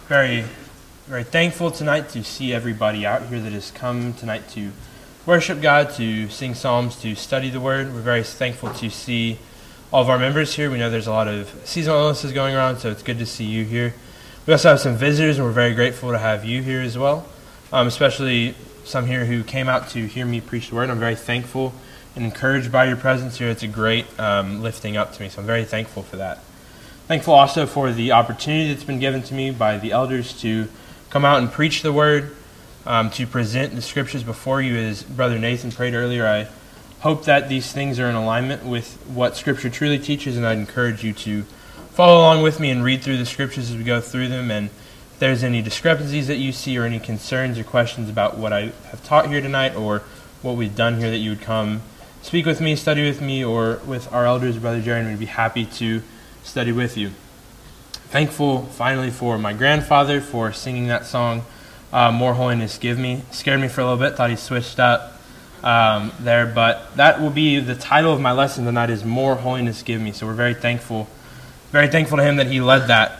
Very, very thankful tonight to see everybody out here that has come tonight to worship God, to sing psalms, to study the Word. We're very thankful to see all of our members here. We know there's a lot of seasonal illnesses going around, so it's good to see you here. We also have some visitors, and we're very grateful to have you here as well, especially some here who came out to hear me preach the Word. I'm very thankful and encouraged by your presence here. It's a great lifting up to me, so I'm very thankful for that. Thankful also for the opportunity that's been given to me by the elders to come out and preach the Word, to present the Scriptures before you as Brother Nathan prayed earlier. I hope that these things are in alignment with what Scripture truly teaches, and I'd encourage you to follow along with me and read through the Scriptures as we go through them. And if there's any discrepancies that you see or any concerns or questions about what I have taught here tonight or what we've done here, that you would come speak with me, study with me, or with our elders, Brother Jerry, and we'd be happy to study with you. Thankful finally for my grandfather for singing that song, More Holiness Give Me. Scared me for a little bit, thought he switched up there, but that will be the title of my lesson tonight, is More Holiness Give Me. So we're very thankful to him that he led that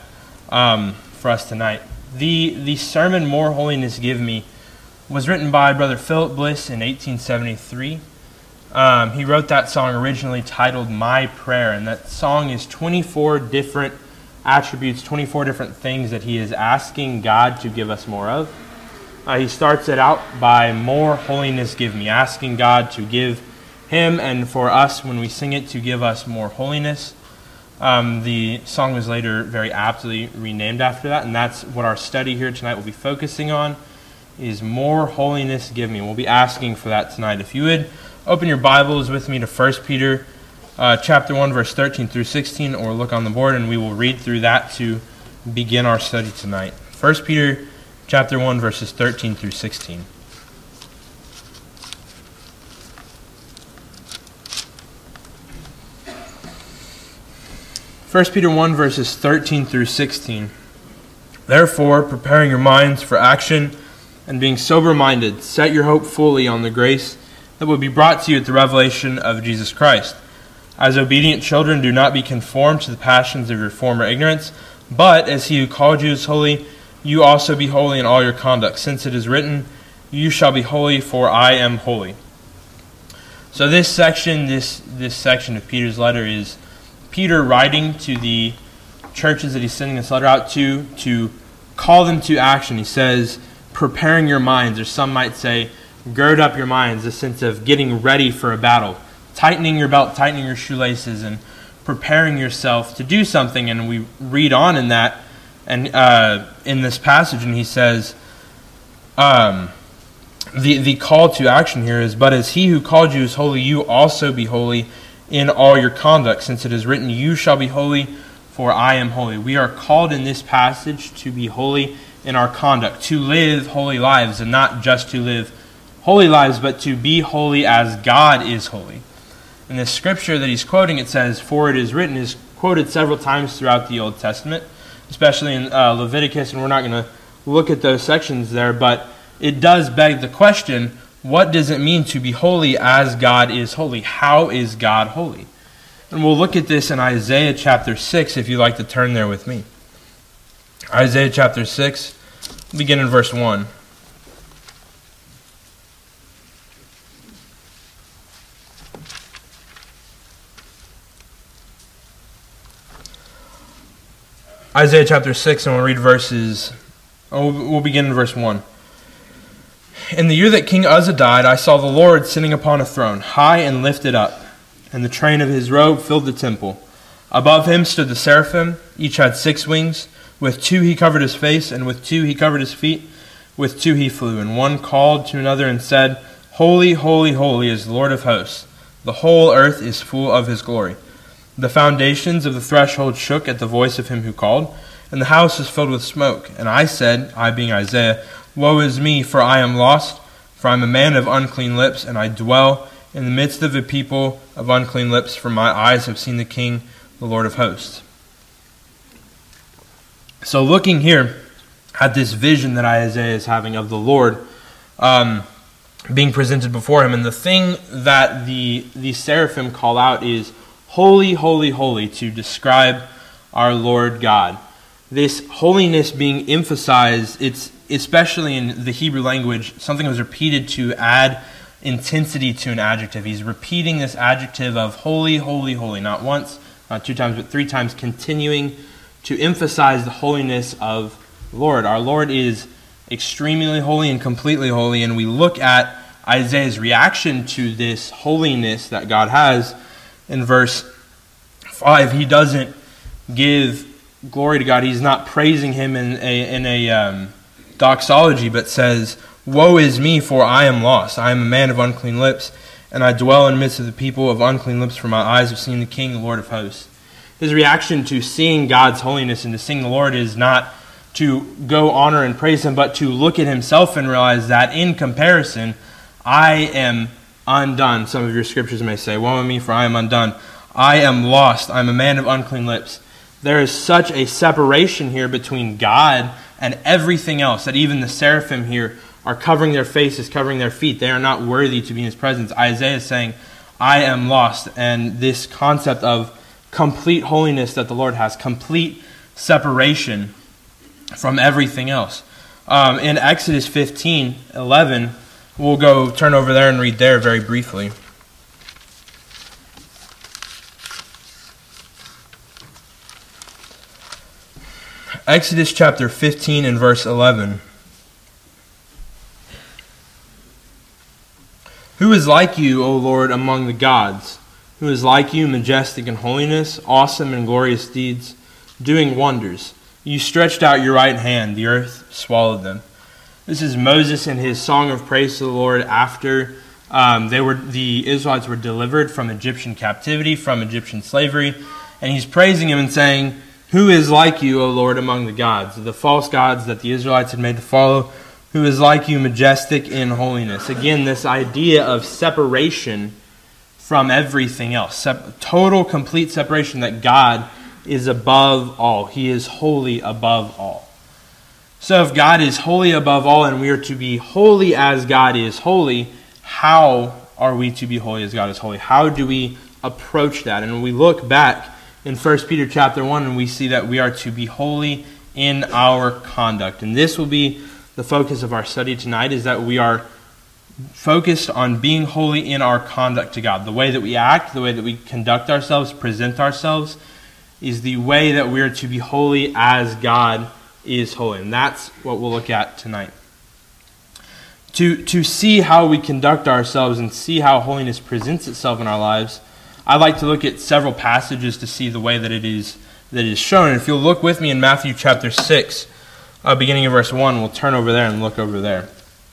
for us tonight. The sermon, More Holiness Give Me, was written by Brother Philip Bliss in 1873. He wrote that song originally titled My Prayer, and that song is 24 different attributes, 24 different things that he is asking God to give us more of. He starts it out by More Holiness Give Me, asking God to give him and for us, when we sing it, to give us more holiness. The song was later very aptly renamed after that, and that's what our study here tonight will be focusing on, is More Holiness Give Me. We'll be asking for that tonight. If you would open your Bibles with me to 1 Peter chapter 1, verse 13 through 16, or look on the board, and we will read through that to begin our study tonight. 1 Peter chapter 1, verses 13 through 16. First Peter 1, verses 13 through 16. Therefore, preparing your minds for action and being sober-minded, set your hope fully on the grace that will be brought to you at the revelation of Jesus Christ. As obedient children, do not be conformed to the passions of your former ignorance, but as he who called you is holy, you also be holy in all your conduct, since it is written, you shall be holy, for I am holy. So this section of Peter's letter is Peter writing to the churches that he's sending this letter out to call them to action. He says, preparing your minds, or some might say, gird up your minds, a sense of getting ready for a battle, tightening your belt, tightening your shoelaces, and preparing yourself to do something. And we read on in that, and in this passage, and he says, the call to action here is, but as he who called you is holy, you also be holy in all your conduct, since it is written, you shall be holy, for I am holy. We are called in this passage to be holy in our conduct, to live holy lives, and not just to live holy lives, but to be holy as God is holy. In this scripture that he's quoting, it says, for it is written, is quoted several times throughout the Old Testament, especially in Leviticus, and we're not going to look at those sections there, but it does beg the question, what does it mean to be holy as God is holy? How is God holy? And we'll look at this in Isaiah chapter 6, if you'd like to turn there with me. Isaiah chapter 6, begin in verse 1. Isaiah chapter 6, and we'll read we'll begin in verse 1. In the year that King Uzzah died, I saw the Lord sitting upon a throne, high and lifted up, and the train of his robe filled the temple. Above him stood the seraphim, each had 6 wings. With 2 he covered his face, and with 2 he covered his feet. With 2 he flew, and one called to another and said, Holy, holy, holy is the Lord of hosts. The whole earth is full of his glory. The foundations of the threshold shook at the voice of him who called, and the house was filled with smoke. And I said, I being Isaiah, Woe is me, for I am lost, for I am a man of unclean lips, and I dwell in the midst of a people of unclean lips, for my eyes have seen the King, the Lord of hosts. So looking here at this vision that Isaiah is having of the Lord being presented before him, and the thing that the seraphim call out is, Holy, holy, holy, to describe our Lord God. this holiness being emphasized, it's especially in the Hebrew language, something that was repeated to add intensity to an adjective. He's repeating this adjective of holy, holy, holy, not once, not 2 times, but 3 times, continuing to emphasize the holiness of the Lord. Our Lord is extremely holy and completely holy, and we look at Isaiah's reaction to this holiness that God has in verse 5. He doesn't give glory to God. He's not praising him in a doxology, but says, "Woe is me, for I am lost. I am a man of unclean lips, and I dwell in the midst of the people of unclean lips, for my eyes have seen the King, the Lord of hosts." His reaction to seeing God's holiness and to seeing the Lord is not to go honor and praise him, but to look at himself and realize that in comparison, I am undone. Some of your scriptures may say, "Woe is me, for I am undone. I am lost. I am a man of unclean lips." There is such a separation here between God and everything else that even the seraphim here are covering their faces, covering their feet. They are not worthy to be in his presence. Isaiah is saying, "I am lost." And this concept of complete holiness that the Lord has, complete separation from everything else. In Exodus 15:11, we'll go turn over there and read there very briefly. Exodus chapter 15 and verse 11. "Who is like you, O Lord, among the gods? Who is like you, majestic in holiness, awesome in glorious deeds, doing wonders? You stretched out your right hand, the earth swallowed them." This is Moses in his song of praise to the Lord after the Israelites were delivered from Egyptian captivity, from Egyptian slavery, and he's praising him and saying, "Who is like you, O Lord, among the gods?" The false gods that the Israelites had made to follow. "Who is like you, majestic in holiness?" Again, this idea of separation from everything else. Total, complete separation, that God is above all. He is holy above all. So if God is holy above all and we are to be holy as God is holy, how are we to be holy as God is holy? How do we approach that? And when we look back in 1 Peter chapter 1, and we see that we are to be holy in our conduct. And this will be the focus of our study tonight, is that we are focused on being holy in our conduct to God. The way that we act, the way that we conduct ourselves, present ourselves, is the way that we are to be holy as God is holy. And that's what we'll look at tonight. To see how we conduct ourselves and see how holiness presents itself in our lives, I'd like to look at several passages to see the way that it is shown. And if you'll look with me in Matthew chapter 6, beginning of verse 1, we'll turn over there and look over there.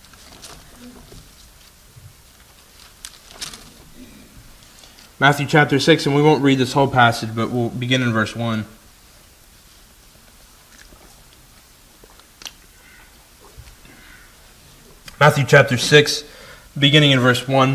Matthew chapter 6, and we won't read this whole passage, but we'll begin in verse 1. Matthew chapter 6, beginning in verse 1.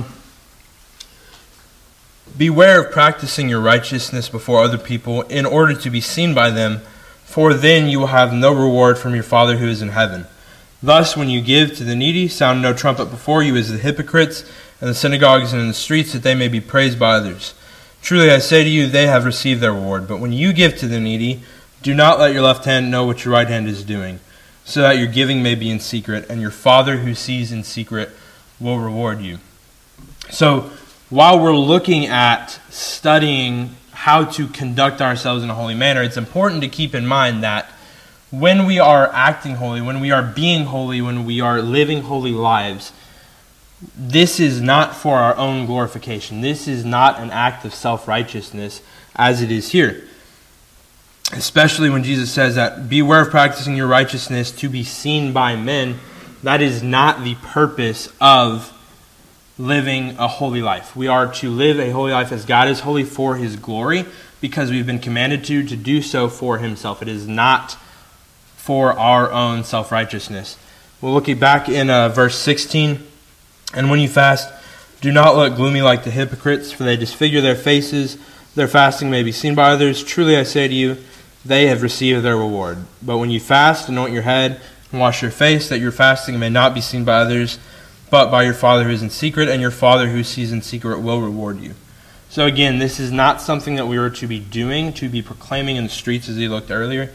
"Beware of practicing your righteousness before other people in order to be seen by them, for then you will have no reward from your Father who is in heaven. Thus, when you give to the needy, sound no trumpet before you as the hypocrites in the synagogues and in the streets, that they may be praised by others. Truly I say to you, they have received their reward. But when you give to the needy, do not let your left hand know what your right hand is doing, so that your giving may be in secret, and your Father who sees in secret will reward you." So, while we're looking at studying how to conduct ourselves in a holy manner, it's important to keep in mind that when we are acting holy, when we are being holy, when we are living holy lives, this is not for our own glorification. This is not an act of self-righteousness as it is here. Especially when Jesus says that, "Beware of practicing your righteousness to be seen by men." That is not the purpose of living a holy life. We are to live a holy life as God is holy for His glory, because we've been commanded to do so for Himself. It is not for our own self-righteousness. We'll look back in verse 16. "And when you fast, do not look gloomy like the hypocrites, for they disfigure their faces. Their fasting may be seen by others. Truly I say to you, they have received their reward. But when you fast, anoint your head and wash your face, that your fasting may not be seen by others, but by your Father who is in secret, and your Father who sees in secret will reward you." So again, this is not something that we are to be doing, to be proclaiming in the streets as he looked earlier.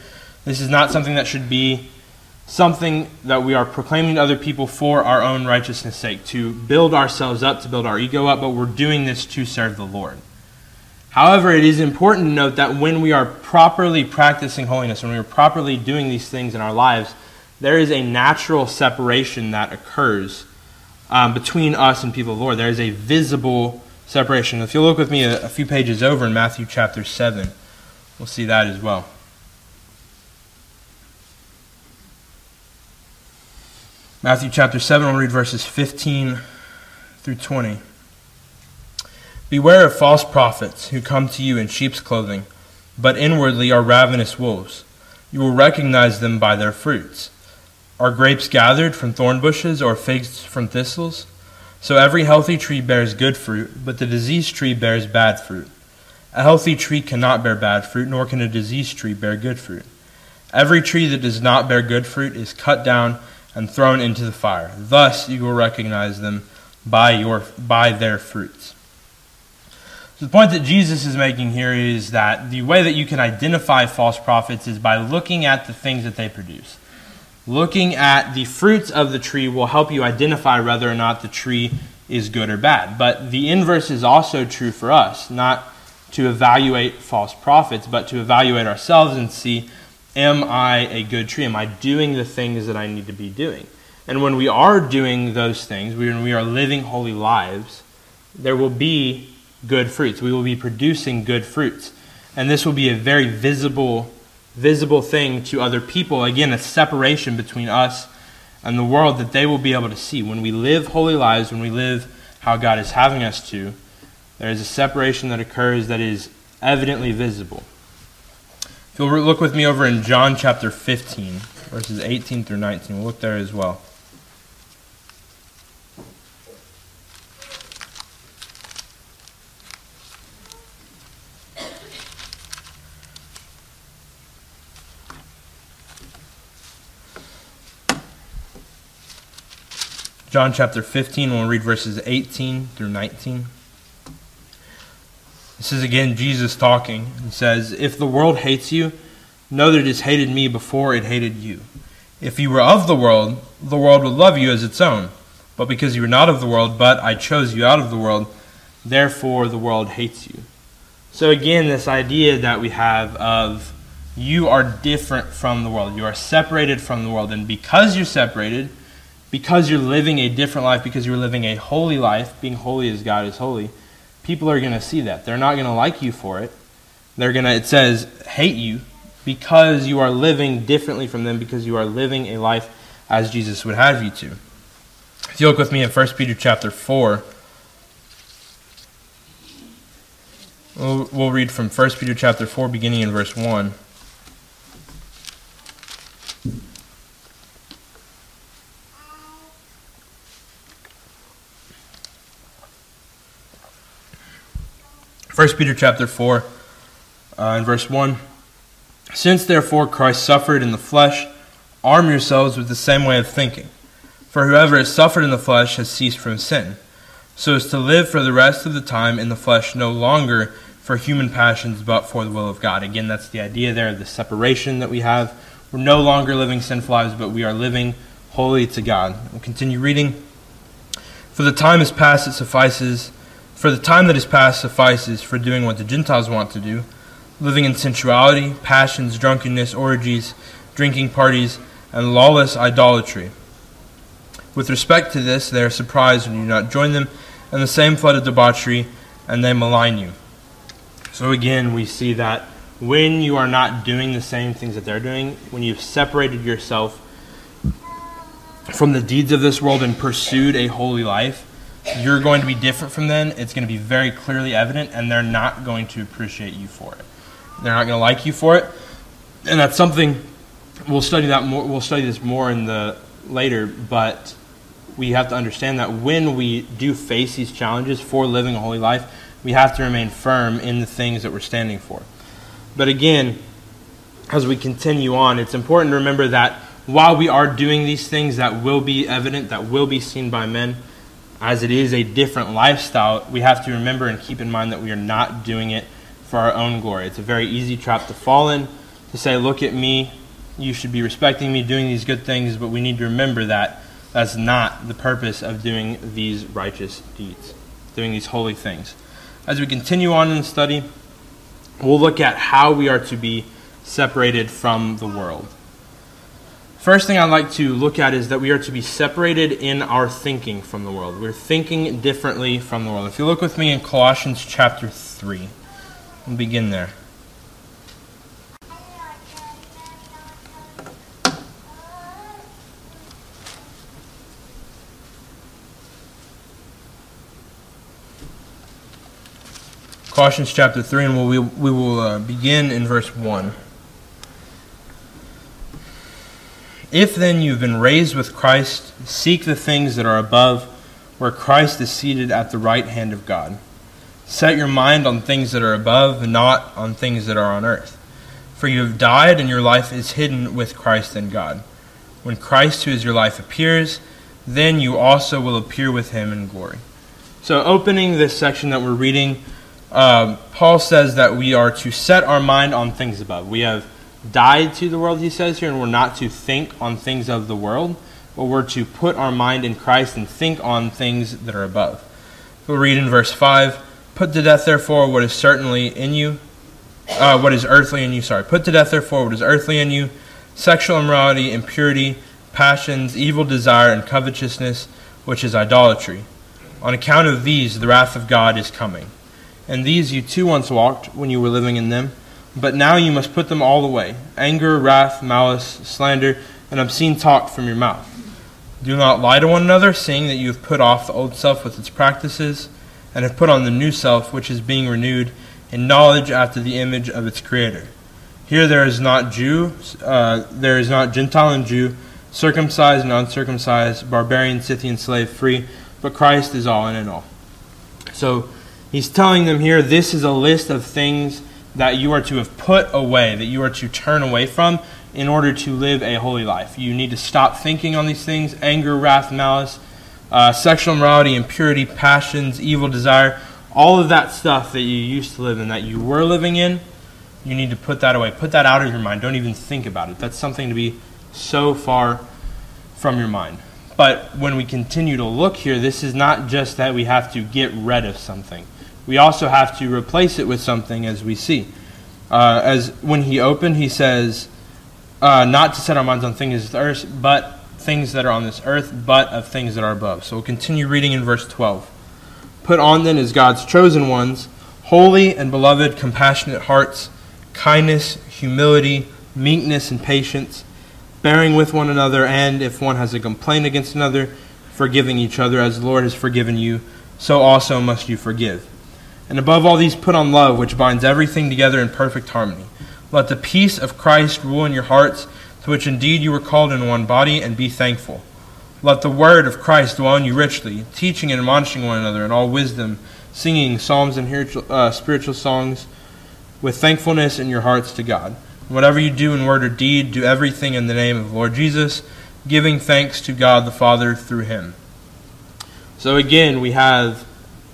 This is not something that should be something that we are proclaiming to other people for our own righteousness' sake, to build ourselves up, to build our ego up, but we're doing this to serve the Lord. However, it is important to note that when we are properly practicing holiness, when we are properly doing these things in our lives, there is a natural separation that occurs between us and people of the Lord. There is a visible separation. If you'll look with me a few pages over in Matthew chapter 7, we'll see that as well. Matthew chapter 7, we'll read verses 15 through 20. Beware of false prophets who come to you in sheep's clothing, but inwardly are ravenous wolves. You will recognize them by their fruits. Are grapes gathered from thorn bushes or figs from thistles? So every healthy tree bears good fruit, but the diseased tree bears bad fruit. A healthy tree cannot bear bad fruit, nor can a diseased tree bear good fruit. Every tree that does not bear good fruit is cut down and thrown into the fire. Thus you will recognize them by their fruits. So the point that Jesus is making here is that the way that you can identify false prophets is by looking at the things that they produce. Looking at the fruits of the tree will help you identify whether or not the tree is good or bad. But the inverse is also true for us, not to evaluate false prophets, but to evaluate ourselves and see, am I a good tree? Am I doing the things that I need to be doing? And when we are doing those things, when we are living holy lives, there will be good fruits. We will be producing good fruits. And this will be a very visible thing to other people. Again, a separation between us and the world that they will be able to see. When we live holy lives, when we live how God is having us to, there is a separation that occurs that is evidently visible. If you'll look with me over in John chapter 15, verses 18 through 19, we'll look there as well. John chapter 15, we'll read verses 18 through 19. This is again Jesus talking. He says, "If the world hates you, know that it has hated me before it hated you. If you were of the world would love you as its own. But because you are not of the world, but I chose you out of the world, therefore the world hates you." So again, this idea that we have of you are different from the world. You are separated from the world. And because you're separated, because you're living a different life, because you're living a holy life, being holy as God is holy, people are going to see that. They're not going to like you for it. They're going to, it says, hate you because you are living differently from them, because you are living a life as Jesus would have you to. If you look with me in 1 Peter chapter 4, we'll read from 1 Peter chapter 4, beginning in verse 1. First Peter chapter 4, in verse 1. "Since therefore Christ suffered in the flesh, arm yourselves with the same way of thinking. For whoever has suffered in the flesh has ceased from sin, so as to live for the rest of the time in the flesh, no longer for human passions, but for the will of God." Again, that's the idea there of the separation that we have. We're no longer living sinful lives, but we are living holy to God. We'll continue reading. For the time that is past suffices for doing what the Gentiles want to do, living in sensuality, passions, drunkenness, orgies, drinking parties, and lawless idolatry. With respect to this, they are surprised when you do not join them in the same flood of debauchery, and they malign you. So again, we see that when you are not doing the same things that they're doing, when you've separated yourself from the deeds of this world and pursued a holy life, you're going to be different from them. It's going to be very clearly evident, and they're not going to appreciate you for it. They're not going to like you for it, and that's something we'll study that more. We'll study this more in the later, but we have to understand that when we do face these challenges for living a holy life, we have to remain firm in the things that we're standing for. But again, as we continue on, it's important to remember that while we are doing these things that will be evident, that will be seen by men, as it is a different lifestyle, we have to remember and keep in mind that we are not doing it for our own glory. It's a very easy trap to fall in, to say, look at me, you should be respecting me, doing these good things, but we need to remember that that's not the purpose of doing these righteous deeds, doing these holy things. As we continue on in the study, we'll look at how we are to be separated from the world. First thing I'd like to look at is that we are to be separated in our thinking from the world. We're thinking differently from the world. If you look with me in Colossians chapter 3, we'll begin there. Colossians chapter 3, and we will begin in verse 1. If then you've been raised with Christ, seek the things that are above, where Christ is seated at the right hand of God. Set your mind on things that are above, and not on things that are on earth. For you have died, and your life is hidden with Christ in God. When Christ, who is your life, appears, then you also will appear with him in glory. So opening this section that we're reading, Paul says that we are to set our mind on things above. We have died to the world, he says here, and we're not to think on things of the world, but we're to put our mind in Christ and think on things that are above. We'll read in verse 5, Put to death, therefore, what is certainly in you, what is earthly in you, Put to death, therefore, what is earthly in you, sexual immorality, impurity, passions, evil desire, and covetousness, which is idolatry. On account of these, the wrath of God is coming. And these you too once walked when you were living in them, but now you must put them all away: anger, wrath, malice, slander, and obscene talk from your mouth. Do not lie to one another, seeing that you have put off the old self with its practices, and have put on the new self, which is being renewed in knowledge after the image of its Creator. Here there is not Gentile and Jew, circumcised and uncircumcised, barbarian, Scythian, slave, free, but Christ is all and in all. So he's telling them here, this is a list of things that you are to have put away, that you are to turn away from in order to live a holy life. You need to stop thinking on these things: anger, wrath, malice, sexual immorality, impurity, passions, evil desire. All of that stuff that you used to live in, that you were living in, you need to put that away. Put that out of your mind. Don't even think about it. That's something to be so far from your mind. But when we continue to look here, this is not just that we have to get rid of something. We also have to replace it with something, as we see. As when he opened, he says, not to set our minds on things of the earth, but things that are on this earth, but of things that are above. So we'll continue reading in verse 12. Put on then as God's chosen ones, holy and beloved, compassionate hearts, kindness, humility, meekness, and patience, bearing with one another, and if one has a complaint against another, forgiving each other, as the Lord has forgiven you, so also must you forgive. And above all these put on love, which binds everything together in perfect harmony. Let the peace of Christ rule in your hearts, to which indeed you were called in one body, and be thankful. Let the word of Christ dwell in you richly, teaching and admonishing one another in all wisdom, singing psalms and spiritual songs with thankfulness in your hearts to God. And whatever you do in word or deed, do everything in the name of the Lord Jesus, giving thanks to God the Father through him. So again, we have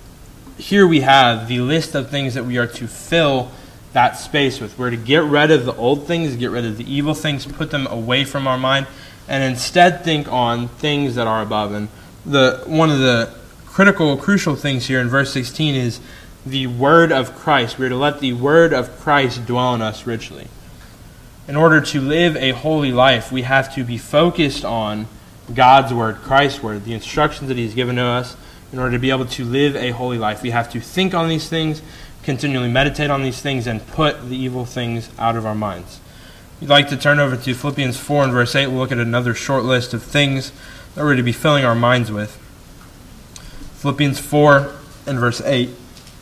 the list of things that we are to fill that space with. We're to get rid of the old things, get rid of the evil things, put them away from our mind, and instead think on things that are above. And one of the crucial things here in verse 16 is the word of Christ. We're to let the word of Christ dwell in us richly. In order to live a holy life, we have to be focused on God's word, Christ's word, the instructions that he's given to us. In order to be able to live a holy life, we have to think on these things, continually meditate on these things, and put the evil things out of our minds. If you'd like to turn over to Philippians 4 and verse 8, we'll look at another short list of things that we're to be filling our minds with. Philippians 4 and verse 8.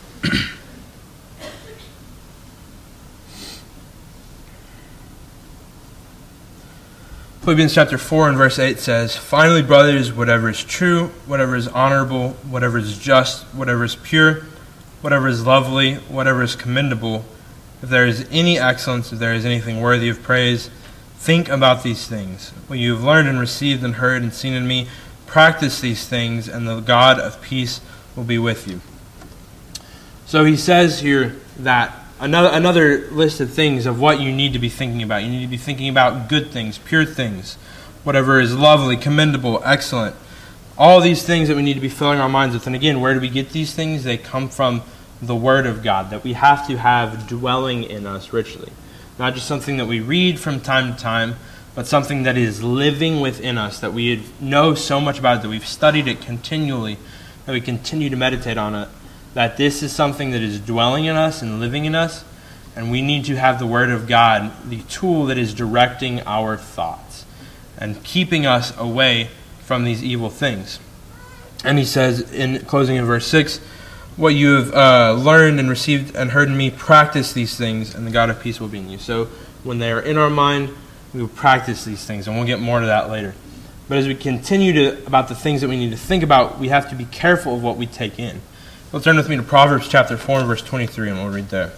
Philippians chapter 4 and verse 8 says, Finally, brothers, whatever is true, whatever is honorable, whatever is just, whatever is pure, whatever is lovely, whatever is commendable, if there is any excellence, if there is anything worthy of praise, think about these things. What you have learned and received and heard and seen in me, practice these things, and the God of peace will be with you. So he says here that another list of things of what you need to be thinking about. You need to be thinking about good things, pure things, whatever is lovely, commendable, excellent. All these things that we need to be filling our minds with. And again, where do we get these things? They come from the Word of God that we have to have dwelling in us richly. Not just something that we read from time to time, but something that is living within us, that we know so much about it, that we've studied it continually, that we continue to meditate on it, that this is something that is dwelling in us and living in us, and we need to have the Word of God, the tool that is directing our thoughts and keeping us away from these evil things. And he says, in closing in verse 6, what you have learned and received and heard in me, practice these things, and the God of peace will be in you. So when they are in our mind, we will practice these things, and we'll get more to that later. But as we continue about the things that we need to think about, we have to be careful of what we take in. Well, turn with me to Proverbs chapter 4 and verse 23, and we'll read there.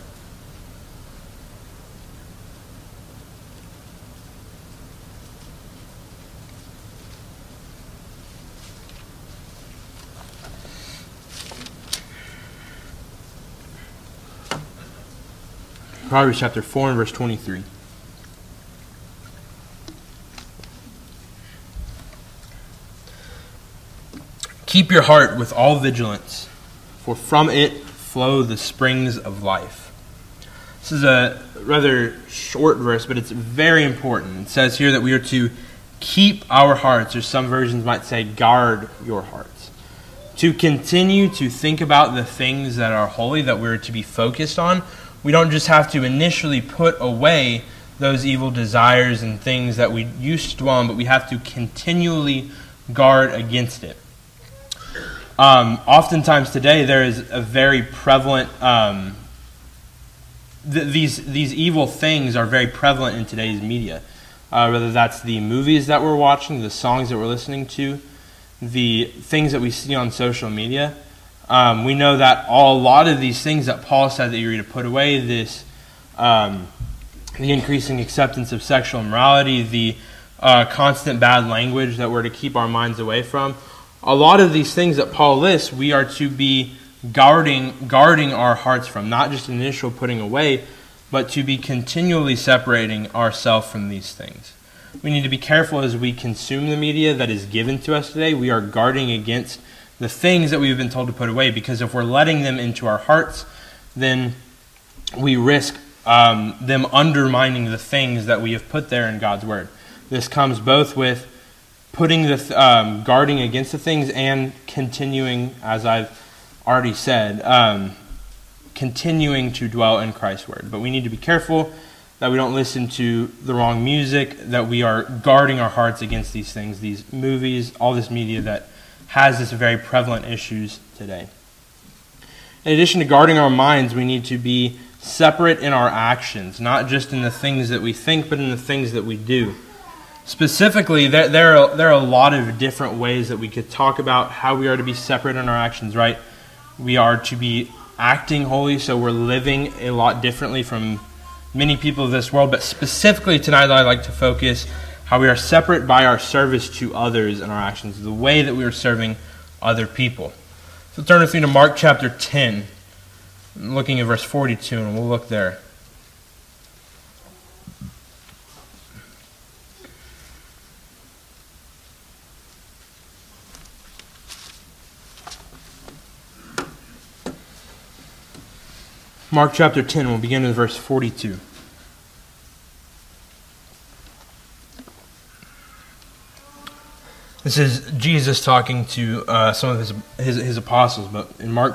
Proverbs chapter 4 and verse 23. Keep your heart with all vigilance, for from it flow the springs of life. This is a rather short verse, but it's very important. It says here that we are to keep our hearts, or some versions might say guard your hearts. To continue to think about the things that are holy, that we're to be focused on. We don't just have to initially put away those evil desires and things that we used to dwell on, but we have to continually guard against it. Oftentimes today there is a very prevalent, these evil things are very prevalent in today's media. Whether that's the movies that we're watching, the songs that we're listening to, the things that we see on social media. We know that a lot of these things that Paul said that you're to put away, this, the increasing acceptance of sexual immorality, the constant bad language that we're to keep our minds away from. A lot of these things that Paul lists, we are to be guarding our hearts from, not just initial putting away, but to be continually separating ourselves from these things. We need to be careful as we consume the media that is given to us today. We are guarding against the things that we've been told to put away, because if we're letting them into our hearts, then we risk them undermining the things that we have put there in God's Word. This comes both with putting the guarding against the things and continuing, as I've already said, continuing to dwell in Christ's Word. But we need to be careful that we don't listen to the wrong music, that we are guarding our hearts against these things, these movies, all this media that has this very prevalent issues today. In addition to guarding our minds, we need to be separate in our actions, not just in the things that we think, but in the things that we do. Specifically, there are a lot of different ways that we could talk about how we are to be separate in our actions, right? We are to be acting holy, so we're living a lot differently from many people of this world, but specifically tonight I'd like to focus how we are separate by our service to others in our actions, the way that we are serving other people. So turn with me to Mark chapter 10, looking at verse 42, and we'll look there. Mark chapter 10, we'll begin in verse 42. This is Jesus talking to some of his apostles, but in Mark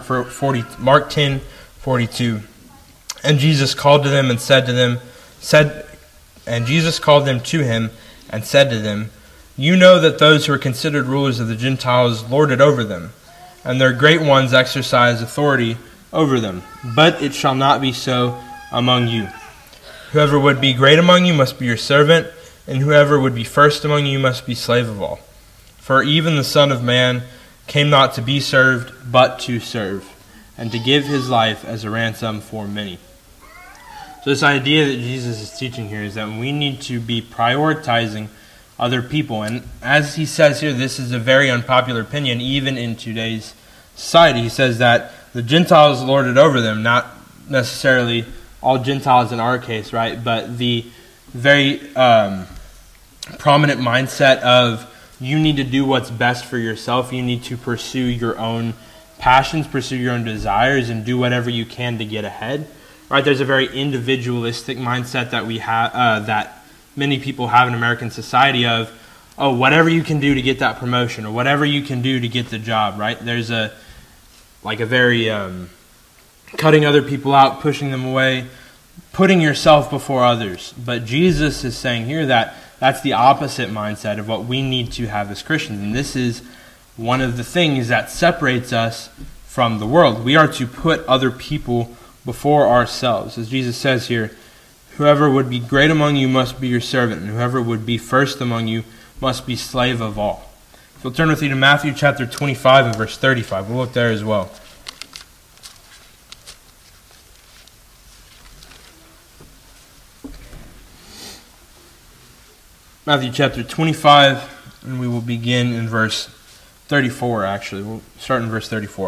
10:42, and Jesus called to them and said to them, Jesus called them to him and said to them, "You know that those who are considered rulers of the Gentiles lord it over them, and their great ones exercise authority over them. But it shall not be so among you. Whoever would be great among you must be your servant, and whoever would be first among you must be slave of all. For even the Son of Man came not to be served, but to serve, and to give his life as a ransom for many." So this idea that Jesus is teaching here is that we need to be prioritizing other people. And as he says here, this is a very unpopular opinion, even in today's society. He says that the Gentiles lord it over them, not necessarily all Gentiles in our case, right? But the very prominent mindset of you need to do what's best for yourself. You need to pursue your own passions, pursue your own desires, and do whatever you can to get ahead. Right? There's a very individualistic mindset that we have, that many people have in American society of, oh, whatever you can do to get that promotion, or whatever you can do to get the job. Right? There's a very cutting other people out, pushing them away, putting yourself before others. But Jesus is saying here that that's the opposite mindset of what we need to have as Christians. And this is one of the things that separates us from the world. We are to put other people before ourselves. As Jesus says here, whoever would be great among you must be your servant, and whoever would be first among you must be slave of all. If you'll turn with me to Matthew chapter 25 and verse 35, we'll look there as well. Matthew chapter 25, and we will begin in verse 34, actually. We'll start in verse 34.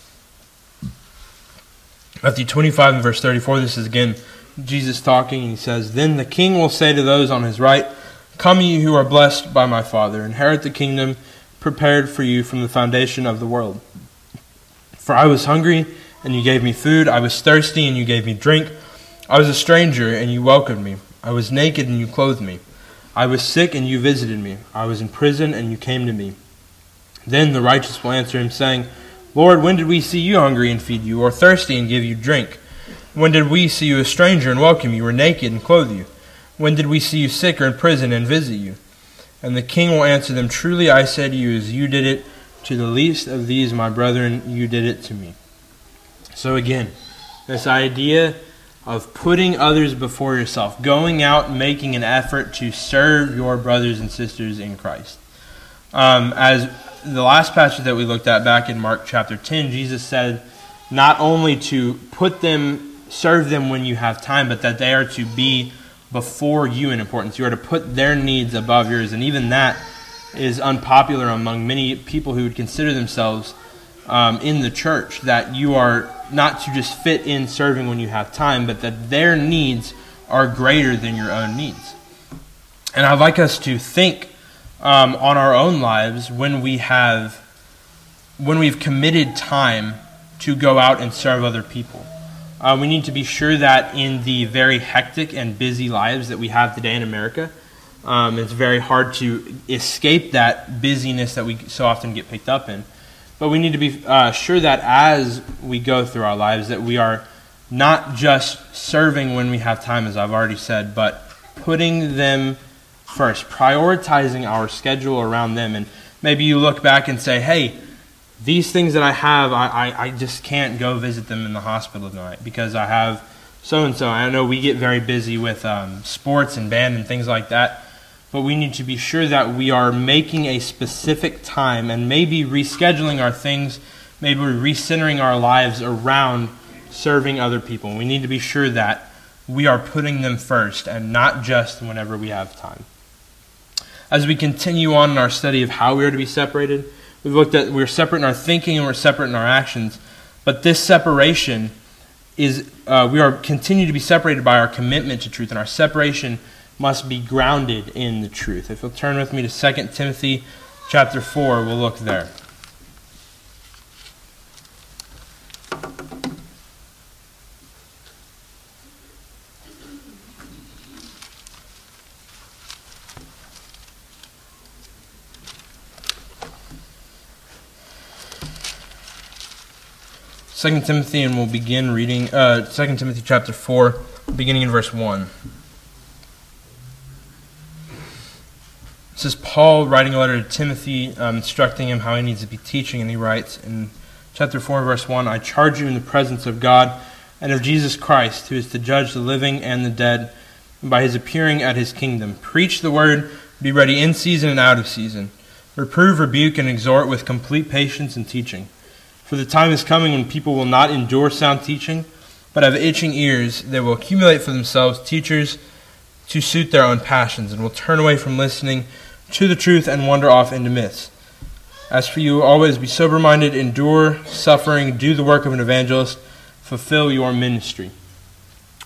Matthew 25 and verse 34, this is again Jesus talking, and he says, "Then the king will say to those on his right, 'Come ye who are blessed by my Father, inherit the kingdom prepared for you from the foundation of the world. For I was hungry, and you gave me food. I was thirsty, and you gave me drink. I was a stranger, and you welcomed me. I was naked, and you clothed me. I was sick, and you visited me. I was in prison, and you came to me.' Then the righteous will answer him, saying, 'Lord, when did we see you hungry and feed you, or thirsty and give you drink? When did we see you a stranger and welcome you, or naked and clothe you? When did we see you sick or in prison and visit you?' And the king will answer them, 'Truly I say to you, as you did it to the least of these my brethren, you did it to me.'" So again, this idea of putting others before yourself, going out and making an effort to serve your brothers and sisters in Christ. As the last passage that we looked at back in Mark chapter 10, Jesus said not only to serve them when you have time, but that they are to be before you in importance. You are to put their needs above yours. And even that is unpopular among many people who would consider themselves in the church, that you are not to just fit in serving when you have time, but that their needs are greater than your own needs. And I'd like us to think on our own lives when we've committed time to go out and serve other people. We need to be sure that in the very hectic and busy lives that we have today in America, it's very hard to escape that busyness that we so often get picked up in. But we need to be sure that as we go through our lives, that we are not just serving when we have time, as I've already said, but putting them first, prioritizing our schedule around them. And maybe you look back and say, hey, these things that I have, I just can't go visit them in the hospital tonight because I have so-and-so. I know we get very busy with sports and band and things like that, but we need to be sure that we are making a specific time and maybe rescheduling our things, maybe we're recentering our lives around serving other people. We need to be sure that we are putting them first and not just whenever we have time. As we continue on in our study of how we are to be separated, we've looked at we're separate in our thinking and we're separate in our actions, but this separation is we are continue to be separated by our commitment to truth, and our separation must be grounded in the truth. If you'll turn with me to 2 Timothy chapter 4, we'll look there. Second Timothy, and we'll begin reading 2 Timothy chapter 4, beginning in verse 1. This is Paul writing a letter to Timothy, instructing him how he needs to be teaching, and he writes in chapter 4, verse 1, "I charge you in the presence of God and of Jesus Christ, who is to judge the living and the dead, and by his appearing at his kingdom. Preach the word, be ready in season and out of season. Reprove, rebuke, and exhort with complete patience and teaching. For the time is coming when people will not endure sound teaching, but have itching ears. They will accumulate for themselves teachers to suit their own passions, and will turn away from listening to the truth and wander off into myths. As for you, always be sober-minded, endure suffering, do the work of an evangelist, fulfill your ministry."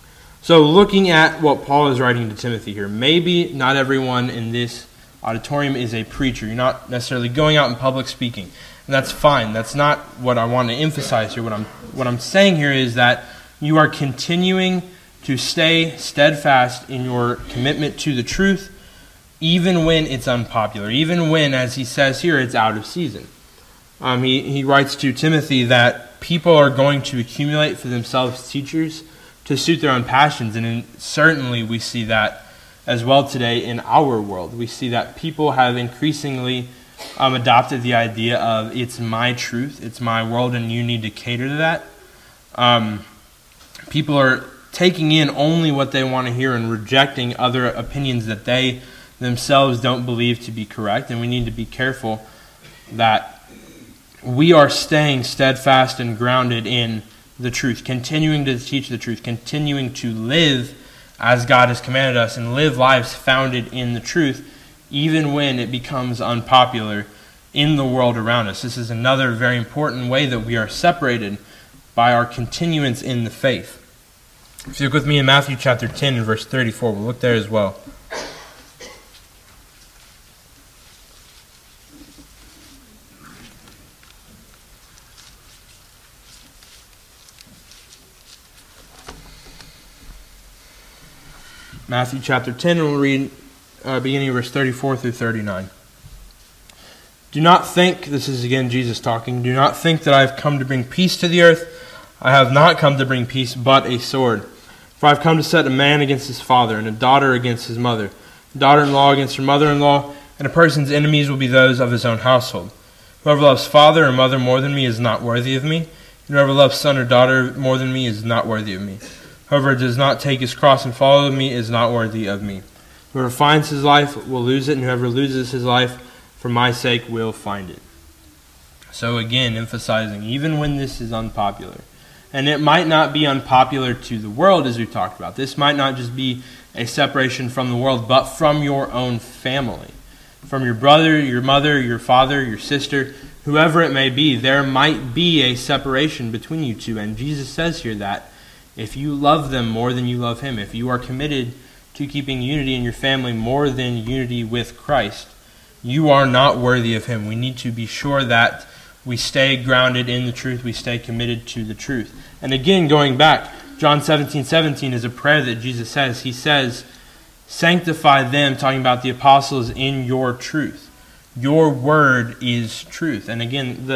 So looking at what Paul is writing to Timothy here, maybe not everyone in this auditorium is a preacher. You're not necessarily going out in public speaking. And that's fine. That's not what I want to emphasize here. What I'm saying here is that you are continuing to stay steadfast in your commitment to the truth, even when it's unpopular, even when, as he says here, it's out of season. He writes to Timothy that people are going to accumulate for themselves teachers to suit their own passions, and certainly we see that as well today in our world. We see that people have increasingly adopted the idea of it's my truth, it's my world, and you need to cater to that. People are taking in only what they want to hear and rejecting other opinions that they themselves don't believe to be correct, and we need to be careful that we are staying steadfast and grounded in the truth, continuing to teach the truth, continuing to live as God has commanded us and live lives founded in the truth, even when it becomes unpopular in the world around us. This is another very important way that we are separated by our continuance in the faith. If you look with me in Matthew chapter 10 and verse 34, we'll look there as well. Matthew chapter 10, and we'll read beginning of verse 34 through 39. Do not think, this is again Jesus talking, do not think that I have come to bring peace to the earth. I have not come to bring peace, but a sword. For I have come to set a man against his father, and a daughter against his mother, a daughter-in-law against her mother-in-law, and a person's enemies will be those of his own household. Whoever loves father or mother more than me is not worthy of me, and whoever loves son or daughter more than me is not worthy of me. Whoever does not take his cross and follow me is not worthy of me. Whoever finds his life will lose it, and whoever loses his life for my sake will find it. So again, emphasizing, even when this is unpopular, and it might not be unpopular to the world as we talked about. This might not just be a separation from the world, but from your own family. From your brother, your mother, your father, your sister, whoever it may be, there might be a separation between you two. And Jesus says here that if you love them more than you love Him, if you are committed to keeping unity in your family more than unity with Christ, you are not worthy of Him. We need to be sure that we stay grounded in the truth, we stay committed to the truth. And again, going back, John 17:17 is a prayer that Jesus says. He says, sanctify them, talking about the apostles, in your truth. Your word is truth. And again,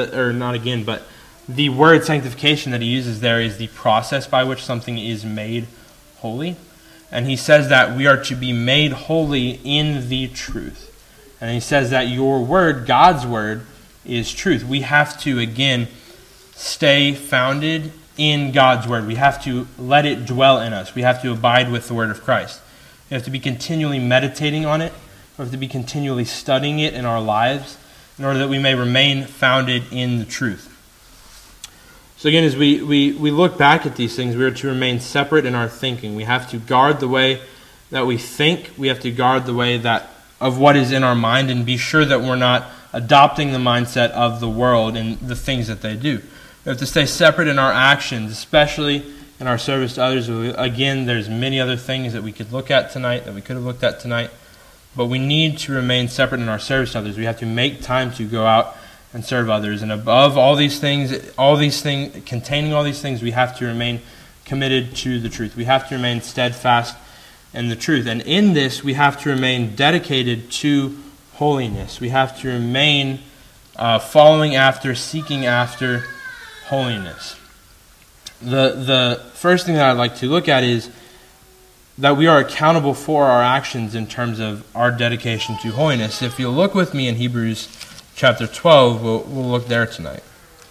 the word sanctification that he uses there is the process by which something is made holy. And he says that we are to be made holy in the truth. And he says that your word, God's word, is truth. We have to, again, stay founded in God's word. We have to let it dwell in us. We have to abide with the word of Christ. We have to be continually meditating on it. We have to be continually studying it in our lives in order that we may remain founded in the truth. So again, as we look back at these things, we are to remain separate in our thinking. We have to guard the way that we think. We have to guard the way that of what is in our mind and be sure that we're not adopting the mindset of the world and the things that they do. We have to stay separate in our actions, especially in our service to others. Again, there's many other things that we could look at tonight, that we could have looked at tonight, but we need to remain separate in our service to others. We have to make time to go out and serve others. And above all these things, containing all these things, we have to remain committed to the truth. We have to remain steadfast in the truth. And in this, we have to remain dedicated to holiness. We have to remain following after, seeking after holiness. The first thing that I'd like to look at is that we are accountable for our actions in terms of our dedication to holiness. If you'll look with me in Hebrews chapter 12, we'll look there tonight.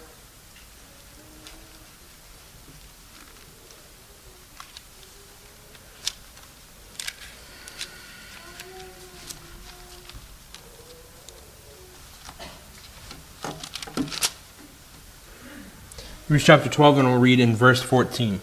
Hebrews chapter 12, and we'll read in verse 14.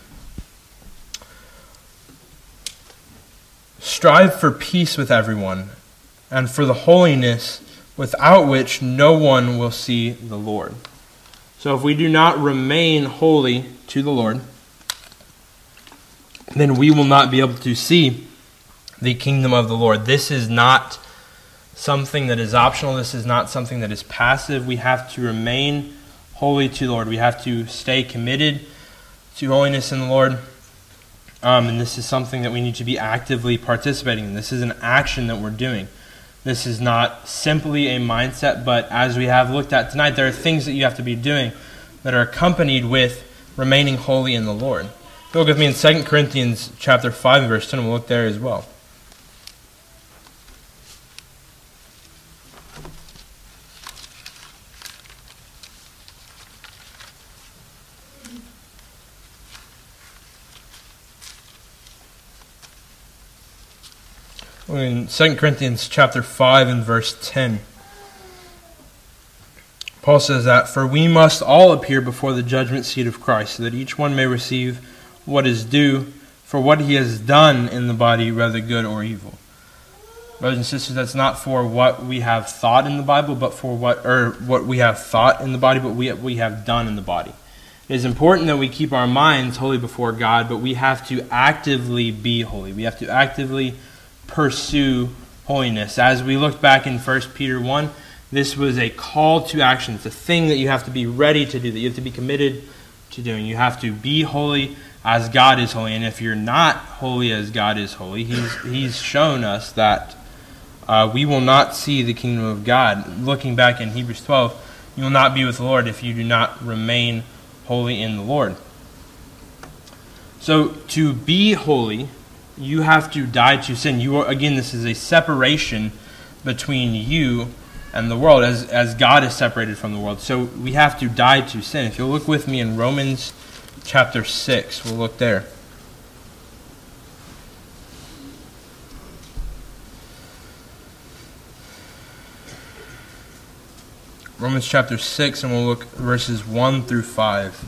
Strive for peace with everyone, and for the holiness without which no one will see the Lord. So if we do not remain holy to the Lord, then we will not be able to see the kingdom of the Lord. This is not something that is optional. This is not something that is passive. We have to remain holy to the Lord. We have to stay committed to holiness in the Lord. And this is something that we need to be actively participating in. This is an action that we're doing. This is not simply a mindset, but as we have looked at tonight, there are things that you have to be doing that are accompanied with remaining holy in the Lord. Look with me in 2 Corinthians chapter 5 and verse 10, and we'll look there as well. In 2 Corinthians chapter 5 and verse 10, Paul says that, "For we must all appear before the judgment seat of Christ, so that each one may receive what is due for what he has done in the body, whether good or evil." Brothers and sisters, that's not for what we have thought in the Bible, but for what we have thought in the body, but we have done in the body. It is important that we keep our minds holy before God, but we have to actively be holy. We have to actively pursue holiness. As we look back in 1 Peter 1, this was a call to action. It's a thing that you have to be ready to do, that you have to be committed to doing. You have to be holy as God is holy. And if you're not holy as God is holy, He's shown us that we will not see the kingdom of God. Looking back in Hebrews 12, you will not be with the Lord if you do not remain holy in the Lord. So to be holy, you have to die to sin. This is a separation between you and the world, as God is separated from the world. So we have to die to sin. If you'll look with me in Romans chapter 6, we'll look there. Romans chapter 6, and we'll look verses 1 through 5.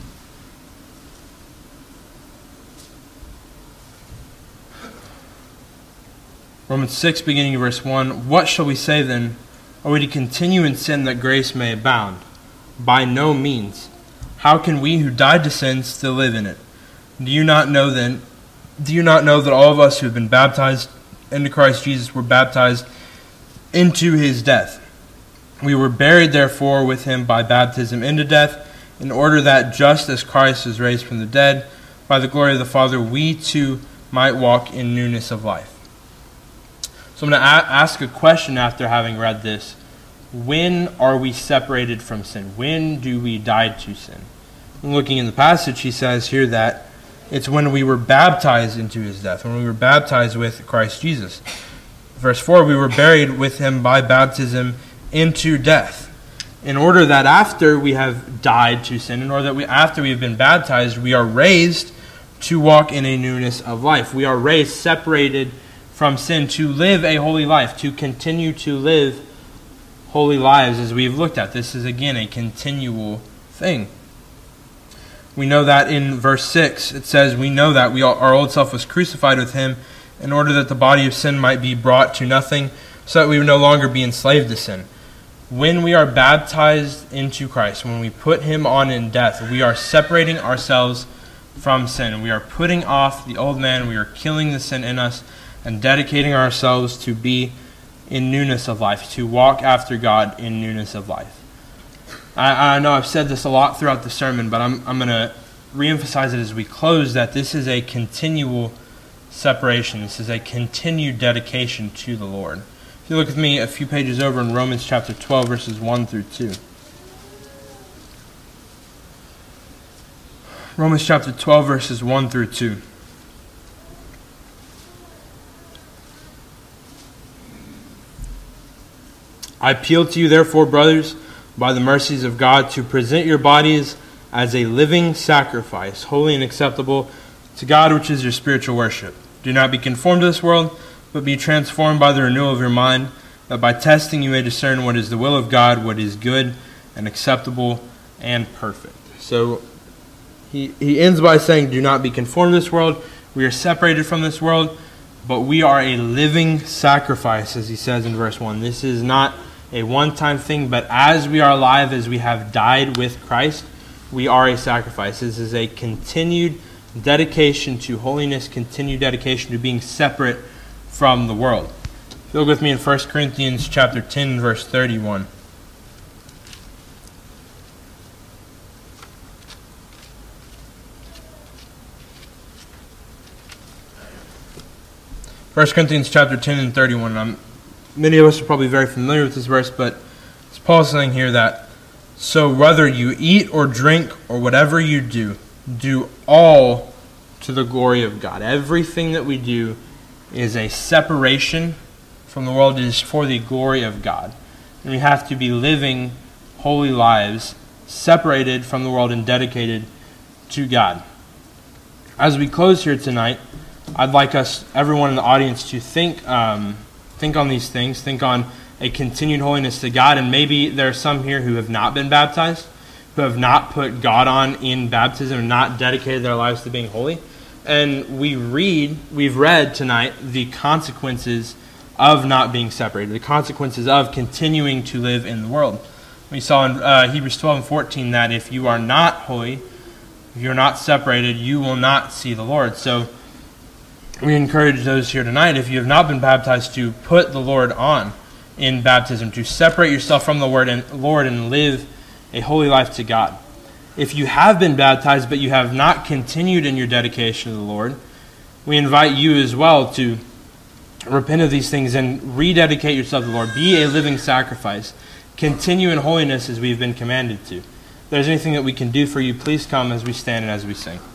Romans 6, beginning of verse 1, "What shall we say then? Are we to continue in sin that grace may abound? By no means. How can we who died to sin still live in it? Do you not know that all of us who have been baptized into Christ Jesus were baptized into His death? We were buried therefore with Him by baptism into death, in order that just as Christ was raised from the dead by the glory of the Father, we too might walk in newness of life." So I'm going to ask a question after having read this. When are we separated from sin? When do we die to sin? And looking in the passage, he says here that it's when we were baptized into His death, when we were baptized with Christ Jesus. Verse 4, "We were buried with Him by baptism into death, in order that after we have died to sin, in order that after we have been baptized, we are raised to walk in a newness of life." We are raised separated from sin to live a holy life, to continue to live holy lives as we've looked at. This is again a continual thing. We know that in verse 6 it says, "We know that our old self was crucified with Him in order that the body of sin might be brought to nothing, so that we would no longer be enslaved to sin." When we are baptized into Christ, when we put Him on in death, we are separating ourselves from sin. We are putting off the old man. We are killing the sin in us and dedicating ourselves to be in newness of life, to walk after God in newness of life. I know I've said this a lot throughout the sermon, but I'm going to reemphasize it as we close, that this is a continual separation. This is a continued dedication to the Lord. If you look with me a few pages over in Romans chapter 12, verses 1 through 2. Romans chapter 12, verses 1 through 2. "I appeal to you, therefore, brothers, by the mercies of God, to present your bodies as a living sacrifice, holy and acceptable to God, which is your spiritual worship. Do not be conformed to this world, but be transformed by the renewal of your mind, that by testing you may discern what is the will of God, what is good and acceptable and perfect." So he ends by saying, do not be conformed to this world. We are separated from this world, but we are a living sacrifice, as he says in verse 1. This is not a one-time thing, but as we are alive, as we have died with Christ, we are a sacrifice. This is a continued dedication to holiness, continued dedication to being separate from the world. If you look with me in 1 Corinthians chapter 10, verse 31. 1 Corinthians chapter 10 and 31. Many of us are probably very familiar with this verse, but it's Paul saying here that, so whether you eat or drink or whatever you do, do all to the glory of God. Everything that we do is a separation from the world. It is for the glory of God. And we have to be living holy lives, separated from the world and dedicated to God. As we close here tonight, I'd like us, everyone in the audience, to think on these things, think on a continued holiness to God. And maybe there are some here who have not been baptized, who have not put God on in baptism, and not dedicated their lives to being holy. And we've read tonight the consequences of not being separated, the consequences of continuing to live in the world. We saw in Hebrews 12 and 14 that if you are not holy, if you're not separated, you will not see the Lord. So we encourage those here tonight, if you have not been baptized, to put the Lord on in baptism, to separate yourself from the Lord and live a holy life to God. If you have been baptized but you have not continued in your dedication to the Lord, we invite you as well to repent of these things and rededicate yourself to the Lord. Be a living sacrifice. Continue in holiness as we've been commanded to. If there's anything that we can do for you, please come as we stand and as we sing.